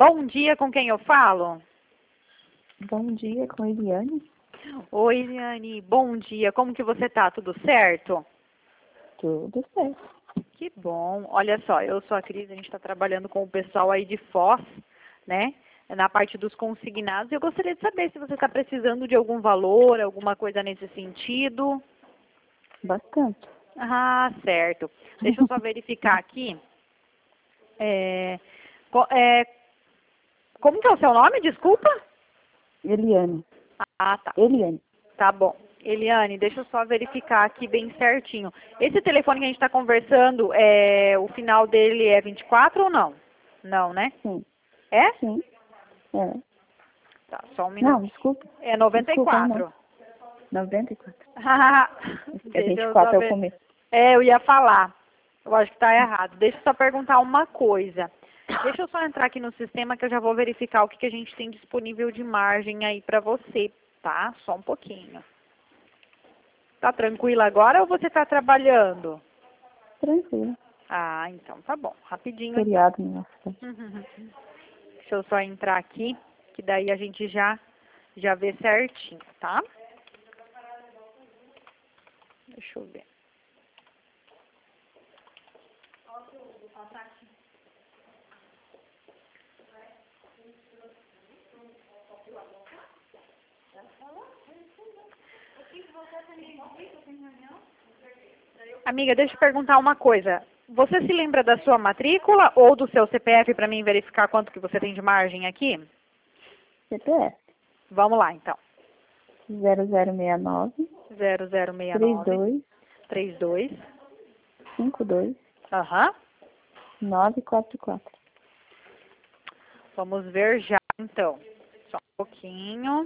Bom dia, com quem eu falo? Bom dia, com Eliane. Oi, Eliane, bom dia. Como que você tá? Tudo certo? Tudo certo. Que bom. Olha só, eu sou a Cris, a gente está trabalhando com o pessoal aí de Foz, né? Na parte dos consignados. Eu gostaria de saber se você está precisando de algum valor, alguma coisa nesse sentido. Bastante. Ah, certo. Deixa eu só verificar aqui. Como que é o seu nome? Desculpa? Eliane. Ah, tá. Eliane. Tá bom. Eliane, deixa eu só verificar aqui bem certinho. Esse telefone que a gente está conversando, o final dele é 24 ou não? Não, né? Sim. É? Sim. É. Tá, só um minuto. Não, desculpa. É 94. Desculpa, não. 94. É Deixa eu 24 só é o ver. começo. Eu ia falar. Eu acho que tá errado. Deixa eu só perguntar uma coisa. Deixa eu só entrar aqui no sistema que eu já vou verificar o que a gente tem disponível de margem aí pra você, tá? Só um pouquinho. Tá tranquila agora ou você tá trabalhando? Tranquilo. Ah, então tá bom. Rapidinho então. Feriado na nossa cidade. Deixa eu só entrar aqui, que daí a gente já vê certinho, tá? Deixa eu ver. Amiga, deixa eu perguntar uma coisa. Você se lembra da sua matrícula ou do seu CPF para mim verificar quanto que você tem de margem aqui? CPF. Vamos lá, então. 0069 0069 32 52 Aham. 944. Vamos ver já, então. Só um pouquinho.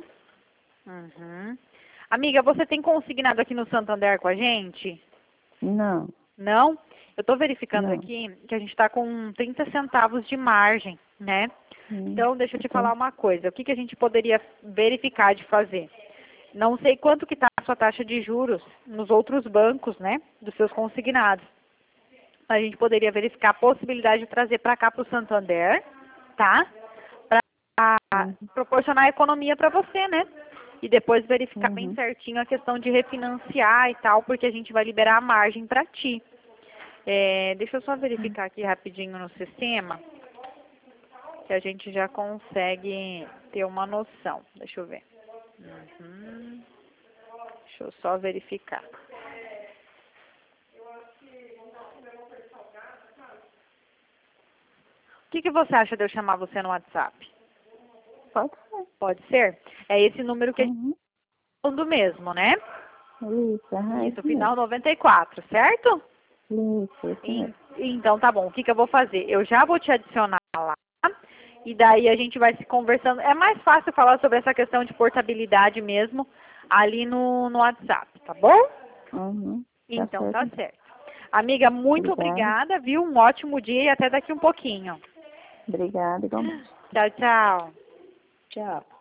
Amiga, você tem consignado aqui no Santander com a gente? Não. Não? Eu estou verificando Não. aqui que a gente está com 30 centavos de margem, né? Então, deixa eu te falar uma coisa. O que a gente poderia verificar de fazer? Não sei quanto que está a sua taxa de juros nos outros bancos, né? Dos seus consignados. A gente poderia verificar a possibilidade de trazer para cá para o Santander, tá? Para proporcionar economia para você, né? E depois verificar bem certinho a questão de refinanciar e tal, porque a gente vai liberar a margem para ti. Deixa eu só verificar aqui rapidinho no sistema, que a gente já consegue ter uma noção. Deixa eu ver. Deixa eu só verificar. O que você acha de eu chamar você no WhatsApp? Pode ser. Pode ser? É esse número que a gente está falando mesmo, né? Isso, Isso, final 94, certo? Isso mesmo. Então, tá bom. O que eu vou fazer? Eu já vou te adicionar lá, e daí a gente vai se conversando. É mais fácil falar sobre essa questão de portabilidade mesmo ali no WhatsApp, tá bom? Então, tá certo. Amiga, muito obrigada, viu? Um ótimo dia e até daqui um pouquinho. Obrigada, igualmente. Tchau, tchau. Tchau.